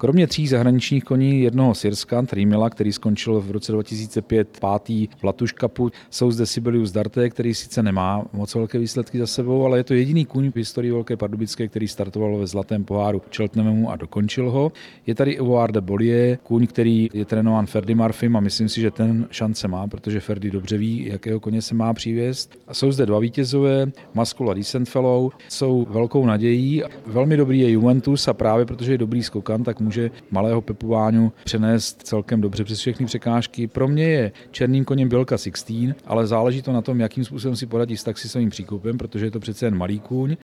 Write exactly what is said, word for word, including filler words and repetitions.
Kromě tří zahraničních koní, jednoho z Irska, Trimila, který skončil v roce dva tisíce pět pátý v Latuš Cupu, jsou zde Sibelius Darte, který sice nemá moc velké výsledky za sebou, ale je to jediný kůň v historii Velké Pardubické, který startoval ve Zlatém poháru Cheltenhamu a dokončil ho. Je tady Evoard de Bollier, kůň, který je trénován Ferdy Murphym a myslím si, že ten šance má, protože Ferdy dobře ví, jakého koně se má přivézt. A jsou zde dva vítězové, Mascula Decent Fellow, jsou velkou nadějí. Velmi dobrý je Juventus a právě protože je dobrý skokan, tak může malého Pepu Váňu přenést celkem dobře přes všechny překážky. Pro mě je černým koněm Bělka Sixteen, ale záleží to na tom, jakým způsobem si poradí s taxisovým příkopem, protože je to přece jen malý kůň.